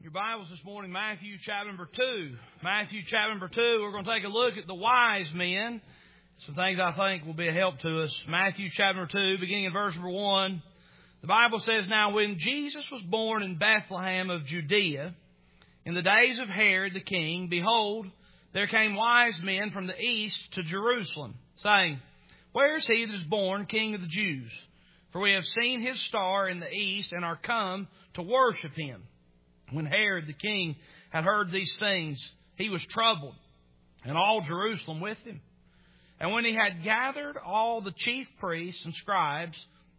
Your Bibles this morning, Matthew chapter number 2. Matthew chapter number 2, we're going to take a look at the wise men. Some things I think will be a help to us. Matthew chapter number 2, beginning in verse number 1. The Bible says, Now when Jesus was born in Bethlehem of Judea, in the days of Herod the king, behold, there came wise men from the east to Jerusalem, saying, Where is he that is born King of the Jews? For we have seen his star in the east and are come to worship him. When Herod the king had heard these things, he was troubled, and all Jerusalem with him. And when he had gathered all the chief priests and scribes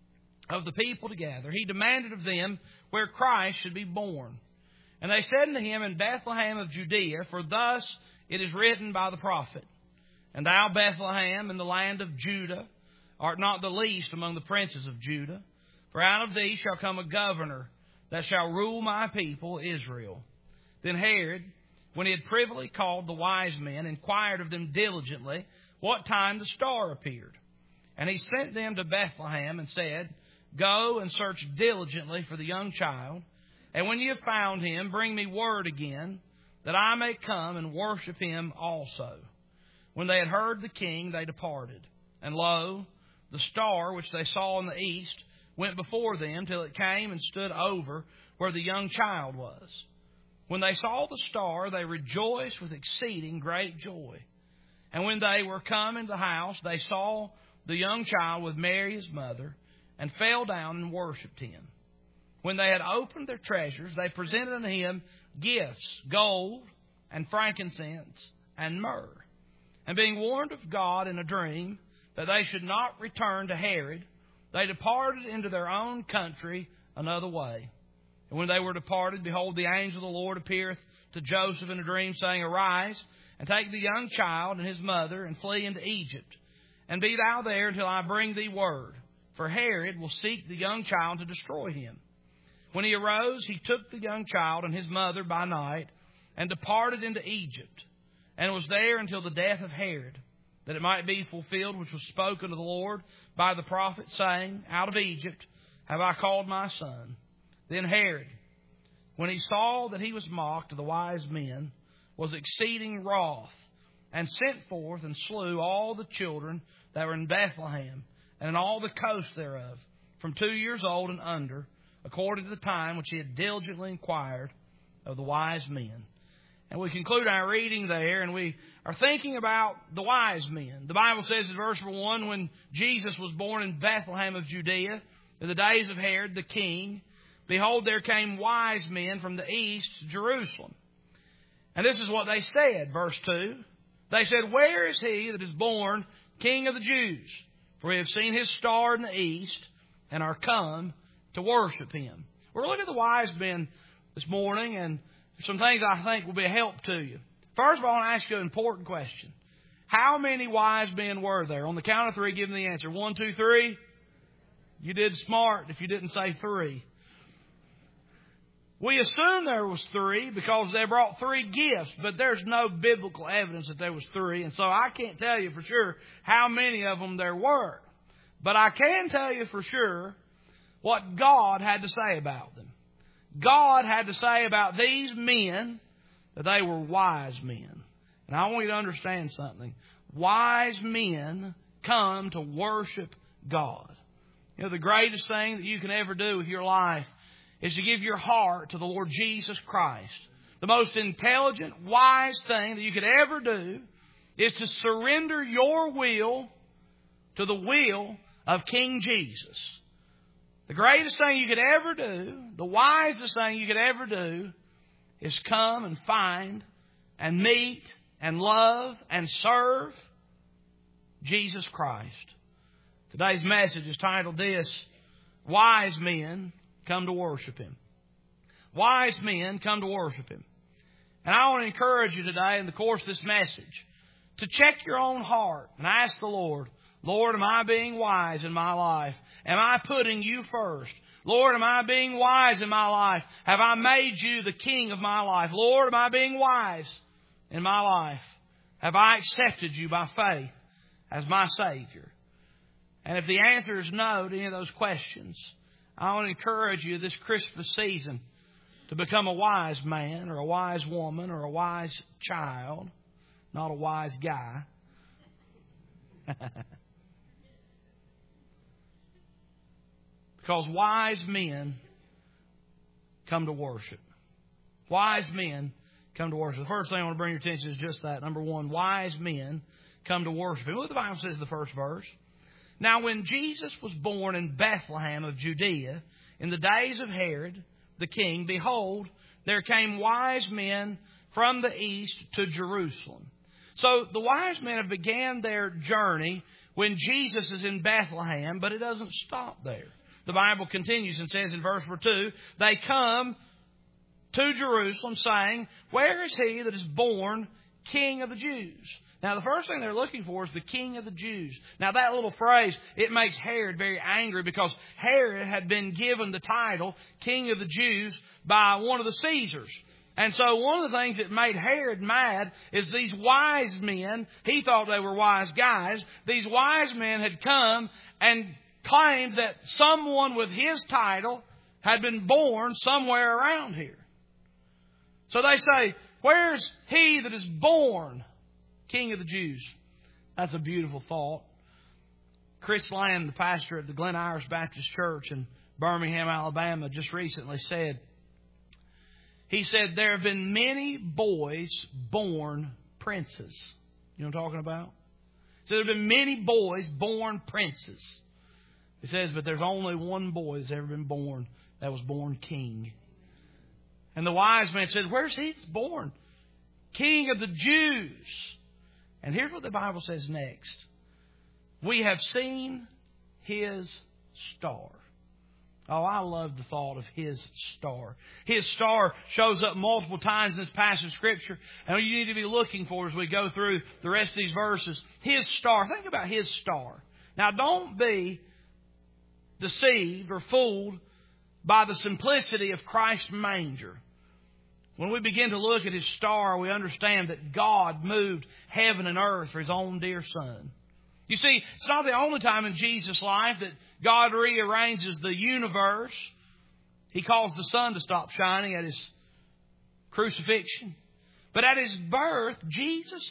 of the people together, he demanded of them where Christ should be born. And they said unto him, In Bethlehem of Judea, for thus it is written by the prophet, And thou, Bethlehem, in the land of Judah, art not the least among the princes of Judah, for out of thee shall come a governor that shall rule my people Israel. Then Herod, when he had privily called the wise men, inquired of them diligently what time the star appeared. And he sent them to Bethlehem and said, Go and search diligently for the young child, and when ye have found him, bring me word again, that I may come and worship him also. When they had heard the king, they departed. And lo, the star which they saw in the east went before them till it came and stood over where the young child was. When they saw the star, they rejoiced with exceeding great joy. And when they were come into the house, they saw the young child with Mary his mother, and fell down and worshipped him. When they had opened their treasures, they presented unto him gifts, gold and frankincense and myrrh. And being warned of God in a dream that they should not return to Herod, they departed into their own country another way. And when they were departed, behold, the angel of the Lord appeareth to Joseph in a dream, saying, Arise, and take the young child and his mother, and flee into Egypt. And be thou there until I bring thee word. For Herod will seek the young child to destroy him. When he arose, he took the young child and his mother by night, and departed into Egypt, and was there until the death of Herod, that it might be fulfilled which was spoken of the Lord by the prophet, saying, Out of Egypt have I called my son. Then Herod, when he saw that he was mocked of the wise men, was exceeding wroth, and sent forth and slew all the children that were in Bethlehem, and in all the coast thereof, from 2 years old and under, according to the time which he had diligently inquired of the wise men. And we conclude our reading there, and we are thinking about the wise men. The Bible says in verse 1, when Jesus was born in Bethlehem of Judea, in the days of Herod the king, behold, there came wise men from the east to Jerusalem. And this is what they said, verse 2. They said, Where is he that is born King of the Jews? For we have seen his star in the east, and are come to worship him. We're looking at the wise men this morning, and some things I think will be a help to you. First of all, I want to ask you an important question. How many wise men were there? On the count of 3, give me the answer. 1, 2, 3. You did smart if you didn't say 3. We assume there was 3 because they brought 3 gifts, but there's no biblical evidence that there was 3, and so I can't tell you for sure how many of them there were. But I can tell you for sure what God had to say about them. God had to say about these men that they were wise men. And I want you to understand something. Wise men come to worship God. You know, the greatest thing that you can ever do with your life is to give your heart to the Lord Jesus Christ. The most intelligent, wise thing that you could ever do is to surrender your will to the will of King Jesus. The greatest thing you could ever do, the wisest thing you could ever do, is come and find and meet and love and serve Jesus Christ. Today's message is titled this, Wise Men Come to Worship Him. Wise men come to worship Him. And I want to encourage you today in the course of this message to check your own heart and ask the Lord, Lord, am I being wise in my life? Am I putting you first? Lord, am I being wise in my life? Have I made you the king of my life? Lord, am I being wise in my life? Have I accepted you by faith as my Savior? And if the answer is no to any of those questions, I want to encourage you this Christmas season to become a wise man or a wise woman or a wise child, not a wise guy. Because wise men come to worship. Wise men come to worship. The first thing I want to bring your attention is just that. Number one, wise men come to worship. And look what the Bible says in the first verse. Now when Jesus was born in Bethlehem of Judea, in the days of Herod the king, behold, there came wise men from the east to Jerusalem. So the wise men have began their journey when Jesus is in Bethlehem, but it doesn't stop there. The Bible continues and says in verse 2, they come to Jerusalem saying, where is he that is born King of the Jews? Now, the first thing they're looking for is the King of the Jews. Now, that little phrase, it makes Herod very angry because Herod had been given the title King of the Jews by one of the Caesars. And so one of the things that made Herod mad is these wise men, he thought they were wise guys, these wise men had come and claimed that someone with his title had been born somewhere around here. So they say, where's he that is born King of the Jews? That's a beautiful thought. Chris Land, the pastor at the Glen Iris Baptist Church in Birmingham, Alabama, just recently said, he said, there have been many boys born princes. You know what I'm talking about? So there have been many boys born princes. He says, but there's only one boy that's ever been born that was born king. And the wise man said, where's he that's born? King of the Jews. And here's what the Bible says next. We have seen his star. Oh, I love the thought of his star. His star shows up multiple times in this passage of Scripture. And what you need to be looking for as we go through the rest of these verses. His star. Think about his star. Now, don't be deceived or fooled by the simplicity of Christ's manger. When we begin to look at his star, we understand that God moved heaven and earth for his own dear Son. You see, it's not the only time in Jesus' life that God rearranges the universe. He caused the sun to stop shining at his crucifixion. But at his birth, Jesus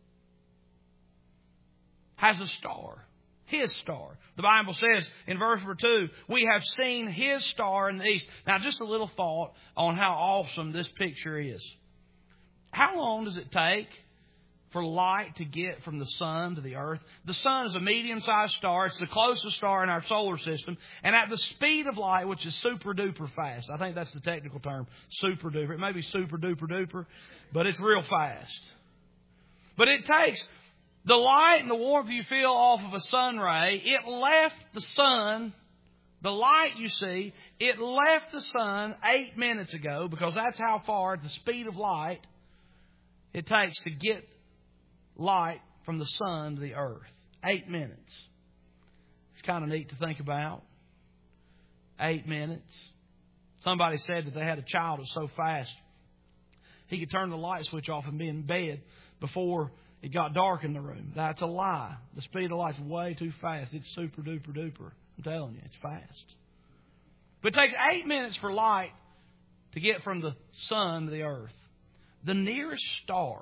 has a star. His star. The Bible says in verse 2, we have seen his star in the east. Now, just a little thought on how awesome this picture is. How long does it take for light to get from the sun to the earth? The sun is a medium-sized star. It's the closest star in our solar system. And at the speed of light, which is super-duper fast. I think that's the technical term, super-duper. It may be super-duper-duper, but it's real fast. But it takes the light and the warmth you feel off of a sun ray, it left the sun, the light you see, it left the sun 8 minutes ago, because that's how far, at the speed of light, it takes to get light from the sun to the earth. 8 minutes. It's kind of neat to think about. 8 minutes. Somebody said that they had a child that was so fast, he could turn the light switch off and be in bed before it got dark in the room. That's a lie. The speed of light's way too fast. It's super duper duper. I'm telling you, it's fast. But it takes 8 minutes for light to get from the sun to the earth. The nearest star.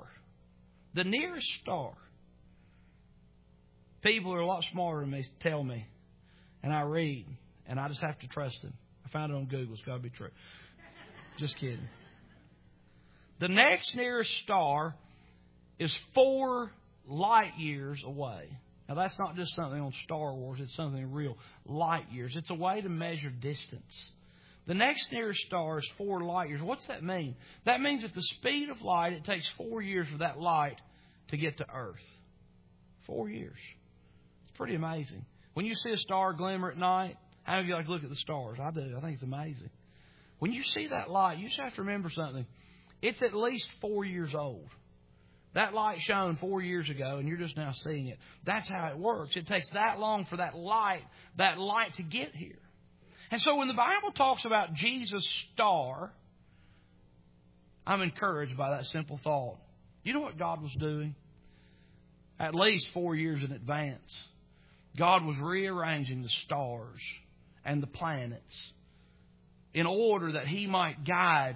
People are a lot smarter than me tell me. And I read. And I just have to trust them. I found it on Google. It's got to be true. Just kidding. The next nearest star is 4 light years away. Now, that's not just something on Star Wars. It's something real. Light years. It's a way to measure distance. The next nearest star is 4 light years. What's that mean? That means at the speed of light, it takes 4 years for that light to get to Earth. 4 years. It's pretty amazing. When you see a star glimmer at night, how many of you like to look at the stars? I do. I think it's amazing. When you see that light, you just have to remember something. It's at least 4 years old. That light shone 4 years ago, and you're just now seeing it. That's how it works. It takes that long for that light to get here. And so when the Bible talks about Jesus' star, I'm encouraged by that simple thought. You know what God was doing? At least 4 years in advance, God was rearranging the stars and the planets in order that he might guide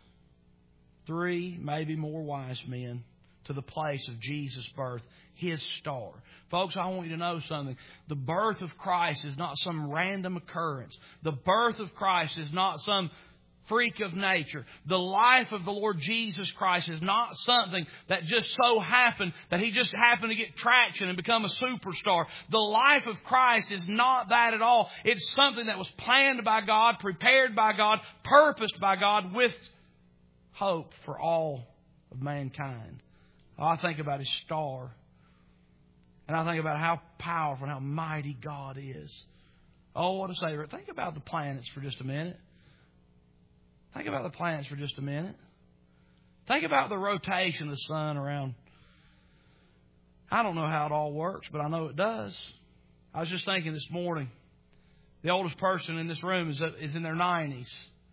3, maybe more wise men to the place of Jesus' birth, His star. Folks, I want you to know something. The birth of Christ is not some random occurrence. The birth of Christ is not some freak of nature. The life of the Lord Jesus Christ is not something that just so happened that He just happened to get traction and become a superstar. The life of Christ is not that at all. It's something that was planned by God, prepared by God, purposed by God with hope for all of mankind. I think about His star. And I think about how powerful and how mighty God is. Oh, what a Savior. Think about the planets for just a minute. Think about the planets for just a minute. Think about the rotation of the sun around. I don't know how it all works, but I know it does. I was just thinking this morning, the oldest person in this room is in their 90s.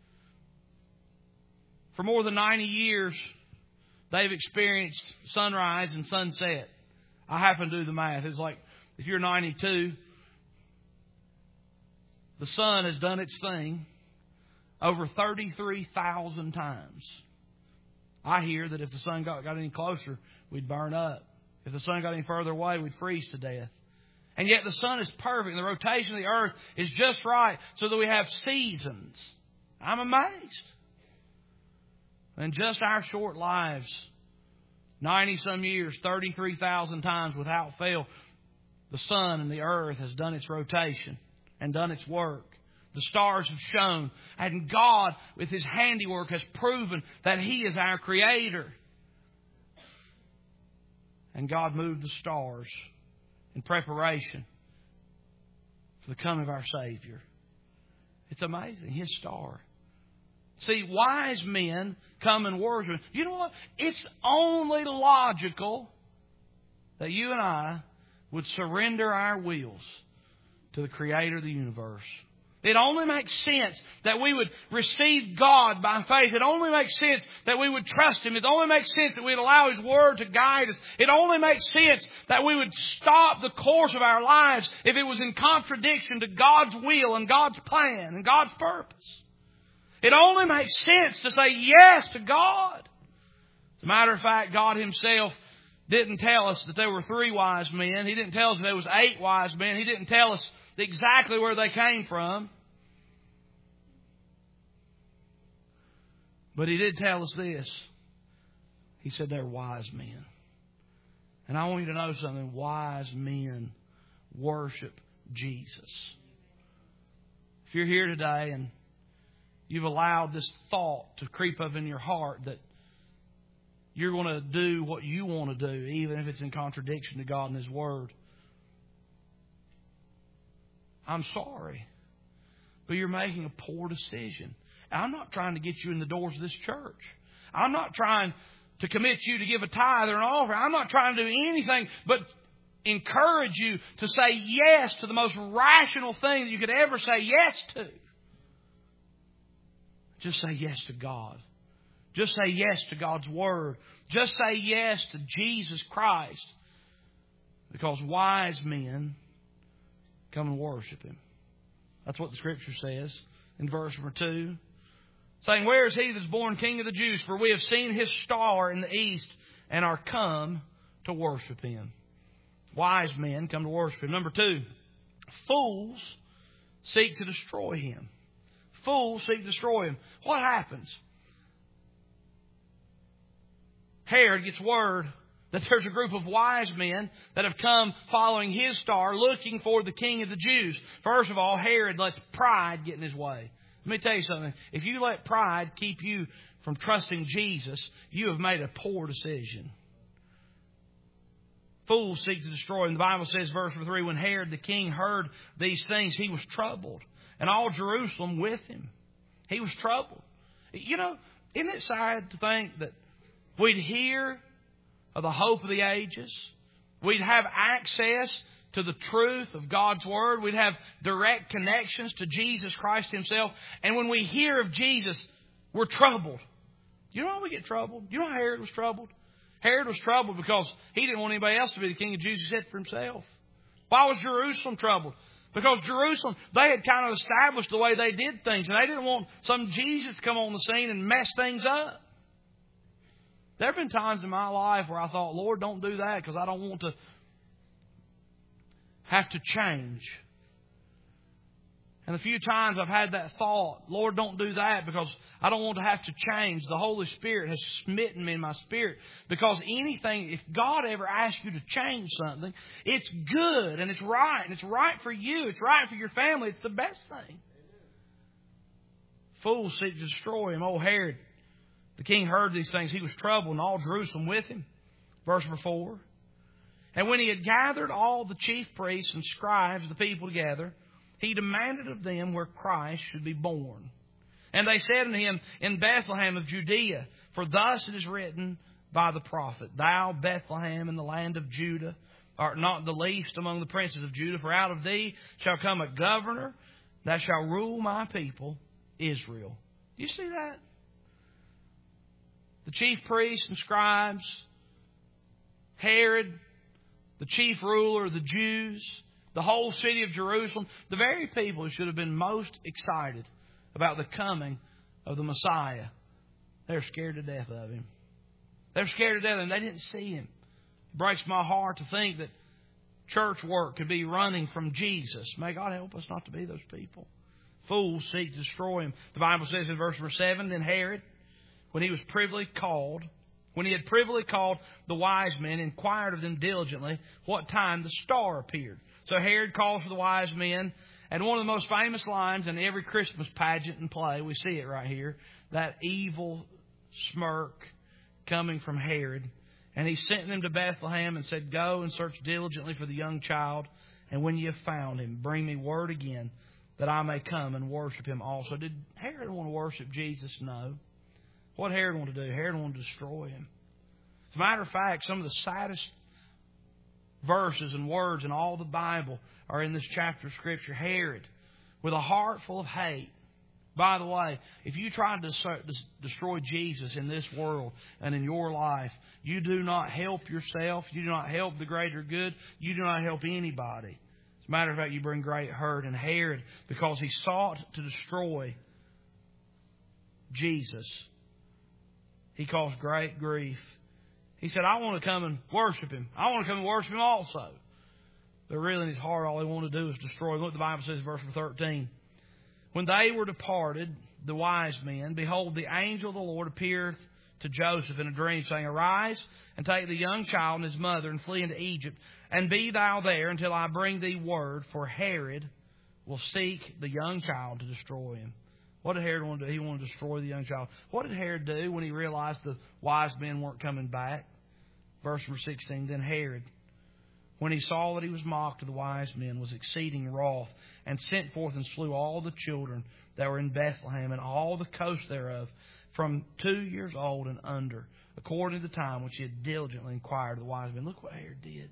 For more than 90 years, they've experienced sunrise and sunset. I happen to do the math. It's like, if you're 92, the sun has done its thing over 33,000 times. I hear that if the sun got any closer, we'd burn up. If the sun got any further away, we'd freeze to death. And yet the sun is perfect. The rotation of the earth is just right so that we have seasons. I'm amazed. In just our short lives, 90-some years, 33,000 times without fail, the sun and the earth has done its rotation and done its work. The stars have shone, and God, with His handiwork, has proven that He is our Creator. And God moved the stars in preparation for the coming of our Savior. It's amazing, His star. See, wise men come and worship. You know what? It's only logical that you and I would surrender our wills to the Creator of the universe. It only makes sense that we would receive God by faith. It only makes sense that we would trust Him. It only makes sense that we'd allow His Word to guide us. It only makes sense that we would stop the course of our lives if it was in contradiction to God's will and God's plan and God's purpose. It only makes sense to say yes to God. As a matter of fact, God Himself didn't tell us that there were 3 wise men. He didn't tell us that there was 8 wise men. He didn't tell us exactly where they came from. But He did tell us this. He said they're wise men. And I want you to know something. Wise men worship Jesus. If you're here today and you've allowed this thought to creep up in your heart that you're going to do what you want to do, even if it's in contradiction to God and His Word, I'm sorry, but you're making a poor decision. I'm not trying to get you in the doors of this church. I'm not trying to commit you to give a tithe or an offering. I'm not trying to do anything but encourage you to say yes to the most rational thing that you could ever say yes to. Just say yes to God. Just say yes to God's Word. Just say yes to Jesus Christ. Because wise men come and worship Him. That's what the Scripture says in verse number 2. Saying, where is He that's born King of the Jews? For we have seen His star in the east and are come to worship Him. Wise men come to worship Him. Number 2, fools seek to destroy Him. Fools seek to destroy Him. What happens? Herod gets word that there's a group of wise men that have come following his star, looking for the King of the Jews. First of all, Herod lets pride get in his way. Let me tell you something. If you let pride keep you from trusting Jesus, you have made a poor decision. Fools seek to destroy him. The Bible says, verse 3, when Herod the king heard these things, he was troubled, and all Jerusalem with him. He was troubled. You know, isn't it sad to think that we'd hear of the hope of the ages? We'd have access to the truth of God's Word. We'd have direct connections to Jesus Christ Himself. And when we hear of Jesus, we're troubled. You know how we get troubled? You know how Herod was troubled? Herod was troubled because he didn't want anybody else to be the king of Jews except for himself. Why was Jerusalem troubled? Because Jerusalem, they had kind of established the way they did things. And they didn't want some Jesus to come on the scene and mess things up. There have been times in my life where I thought, Lord, don't do that because I don't want to have to change. And a few times I've had that thought, Lord, don't do that because I don't want to have to change. The Holy Spirit has smitten me in my spirit. Because anything, if God ever asks you to change something, it's good and it's right. And it's right for you. It's right for your family. It's the best thing. Fools seek to destroy him. Old Herod, the king, heard these things. He was troubled and all Jerusalem with him. Verse number 4. And when he had gathered all the chief priests and scribes, the people together, he demanded of them where Christ should be born. And they said unto him, in Bethlehem of Judea, for thus it is written by the prophet, Thou, Bethlehem, in the land of Judah, art not the least among the princes of Judah, for out of thee shall come a governor that shall rule my people, Israel. You see that? The chief priests and scribes, Herod, the chief ruler of the Jews, the whole city of Jerusalem, the very people who should have been most excited about the coming of the Messiah, they're scared to death of him. They're scared to death of him. They didn't see him. It breaks my heart to think that church work could be running from Jesus. May God help us not to be those people. Fools seek to destroy him. The Bible says in verse number 7, then Herod, when he had privily called the wise men, inquired of them diligently what time the star appeared. So Herod calls for the wise men, and one of the most famous lines in every Christmas pageant and play, we see it right here, that evil smirk coming from Herod. And he sent them to Bethlehem and said, Go and search diligently for the young child, and when you have found him, bring me word again, that I may come and worship him also. Did Herod want to worship Jesus? No. What did Herod want to do? Herod wanted to destroy him. As a matter of fact, some of the saddest verses and words in all the Bible are in this chapter of Scripture. Herod, with a heart full of hate. By the way, if you try to destroy Jesus in this world and in your life, you do not help yourself. You do not help the greater good. You do not help anybody. As a matter of fact, you bring great hurt. And Herod, because he sought to destroy Jesus, he caused great grief. He said, I want to come and worship him. I want to come and worship him also. But really in his heart, all he wanted to do was destroy him. Look, the Bible says in verse 13. When they were departed, the wise men, behold, the angel of the Lord appeared to Joseph in a dream, saying, Arise and take the young child and his mother and flee into Egypt, and be thou there until I bring thee word, for Herod will seek the young child to destroy him. What did Herod want to do? He wanted to destroy the young child. What did Herod do when he realized the wise men weren't coming back? Verse number 16, then Herod, when he saw that he was mocked of the wise men, was exceeding wroth, and sent forth and slew all the children that were in Bethlehem and all the coast thereof, from 2 years old and under, according to the time which he had diligently inquired of the wise men. Look what Herod did.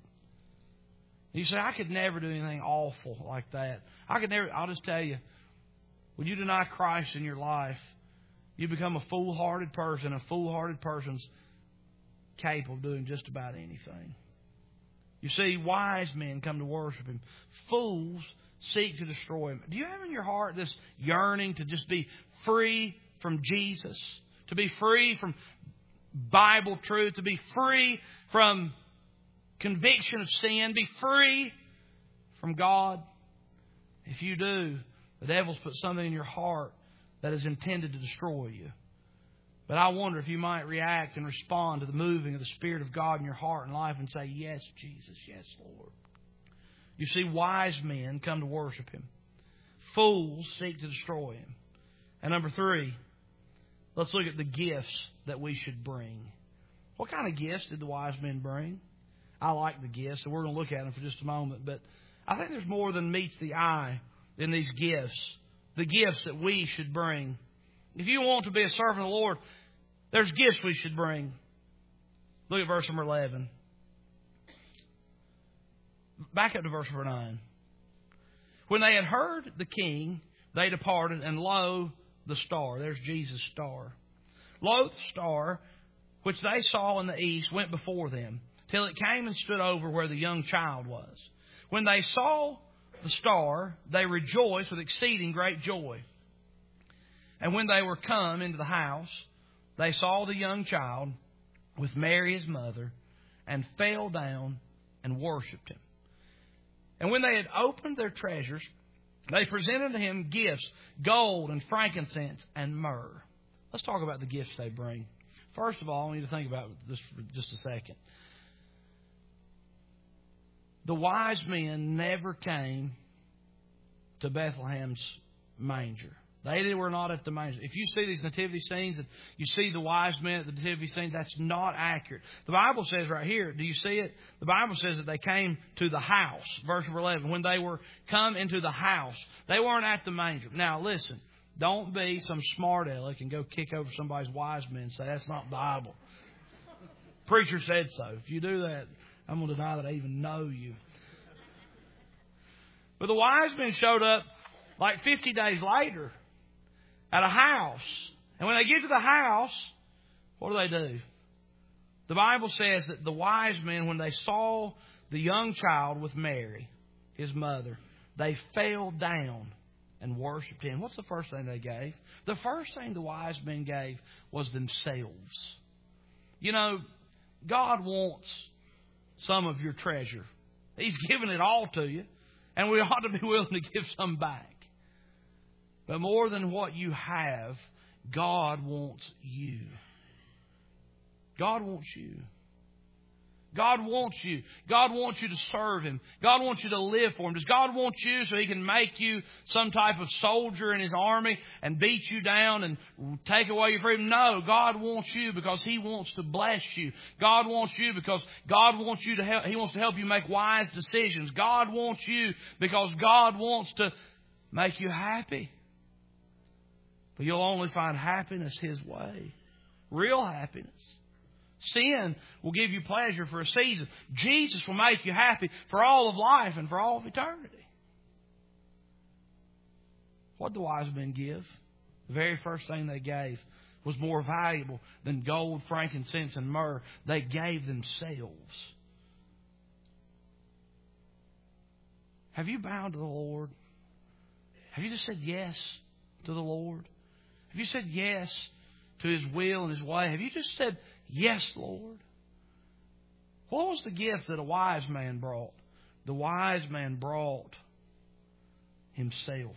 You say, I could never do anything awful like that. I'll just tell you, when you deny Christ in your life, you become a foolhardy person. A foolhardy person's capable of doing just about anything. You see, wise men come to worship him. Fools seek to destroy him. Do you have in your heart this yearning to just be free from Jesus? To be free from Bible truth? To be free from conviction of sin? Be free from God? If you do, the devil's put something in your heart that is intended to destroy you. But I wonder if you might react and respond to the moving of the Spirit of God in your heart and life and say, Yes, Jesus, yes, Lord. You see, wise men come to worship him. Fools seek to destroy him. And number 3, let's look at the gifts that we should bring. What kind of gifts did the wise men bring? I like the gifts, so we're going to look at them for just a moment. But I think there's more than meets the eye in these gifts. The gifts that we should bring. If you want to be a servant of the Lord, there's gifts we should bring. Look at verse number 11. Back up to verse number 9. When they had heard the king, they departed, and lo, the star. There's Jesus' star. Lo, the star, which they saw in the east, went before them, till it came and stood over where the young child was. When they saw the star, they rejoiced with exceeding great joy. And when they were come into the house, they saw the young child with Mary his mother, and fell down and worshipped Him. And when they had opened their treasures, they presented to Him gifts, gold and frankincense and myrrh. Let's talk about the gifts they bring. First of all, I want you to think about this for just a second. The wise men never came to Bethlehem's manger. They were not at the manger. If you see these nativity scenes and you see the wise men at the nativity scene, that's not accurate. The Bible says right here, do you see it? The Bible says that they came to the house. Verse 11, when they were come into the house, they weren't at the manger. Now listen, don't be some smart aleck and go kick over somebody's wise men and say, that's not Bible. Preacher said so. If you do that, I'm going to deny that I even know you. But the wise men showed up like 50 days later at a house. And when they get to the house, what do? The Bible says that the wise men, when they saw the young child with Mary, his mother, they fell down and worshipped Him. What's the first thing they gave? The first thing the wise men gave was themselves. You know, God wants some of your treasure. He's given it all to you, and we ought to be willing to give some back. But more than what you have, God wants you. God wants you. God wants you. God wants you to serve Him. God wants you to live for Him. Does God want you so He can make you some type of soldier in His army and beat you down and take away your freedom? No, God wants you because He wants to bless you. God wants you because God wants you to help. He wants to help you make wise decisions. God wants you because God wants to make you happy. But you'll only find happiness His way. Real happiness. Sin will give you pleasure for a season. Jesus will make you happy for all of life and for all of eternity. What did the wise men give? The very first thing they gave was more valuable than gold, frankincense, and myrrh. They gave themselves. Have you bowed to the Lord? Have you just said yes to the Lord? Have you said yes to His will and His way? Have you just said, yes, Lord? What was the gift that a wise man brought? The wise man brought himself.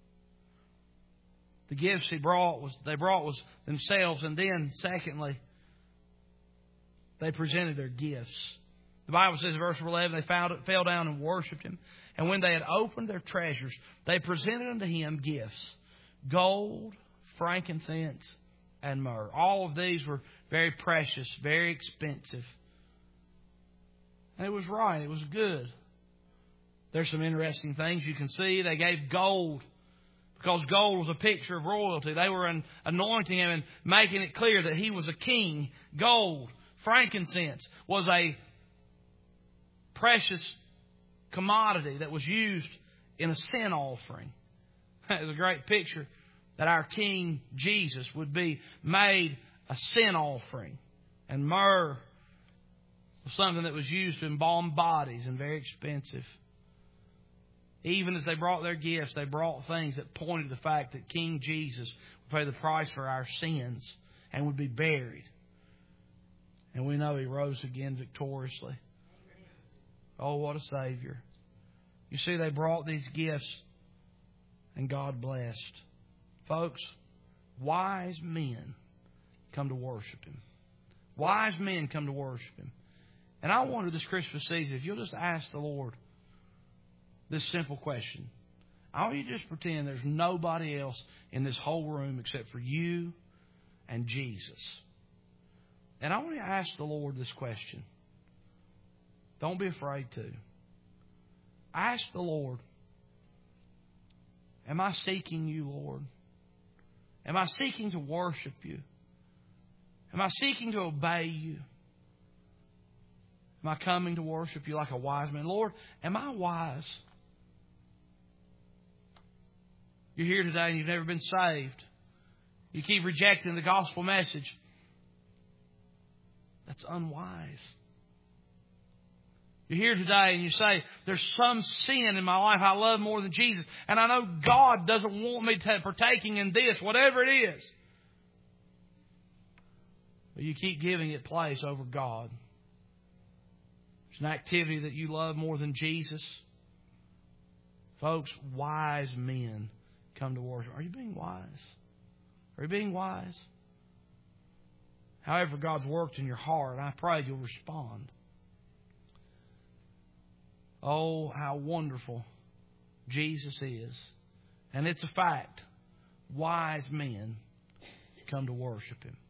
The gifts they brought was themselves, and then, secondly, they presented their gifts. The Bible says in verse 11, they fell down and worshipped Him. And when they had opened their treasures, they presented unto Him gifts, gold, frankincense, and myrrh. All of these were very precious, very expensive. And it was right. It was good. There's some interesting things you can see. They gave gold because gold was a picture of royalty. They were anointing Him and making it clear that He was a king. Gold, frankincense was a precious commodity that was used in a sin offering. It was a great picture that our King Jesus would be made a sin offering. And myrrh was something that was used to embalm bodies and very expensive. Even as they brought their gifts, they brought things that pointed to the fact that King Jesus would pay the price for our sins and would be buried. And we know He rose again victoriously. Oh, what a Savior. You see, they brought these gifts and God blessed. Folks, wise men come to worship Him. Wise men come to worship Him. And I wonder this Christmas season, if you'll just ask the Lord this simple question. I want you to just pretend there's nobody else in this whole room except for you and Jesus. And I want you to ask the Lord this question. Don't be afraid to. Ask the Lord, am I seeking You, Lord? Am I seeking to worship You? Am I seeking to obey You? Am I coming to worship You like a wise man? Lord, am I wise? You're here today and you've never been saved. You keep rejecting the gospel message. That's unwise. You're here today and you say, there's some sin in my life I love more than Jesus. And I know God doesn't want me partaking in this, whatever it is. But you keep giving it place over God. It's an activity that you love more than Jesus. Folks, wise men come to worship. Are you being wise? Are you being wise? However God's worked in your heart, I pray you'll respond. Oh, how wonderful Jesus is. And it's a fact. Wise men come to worship Him.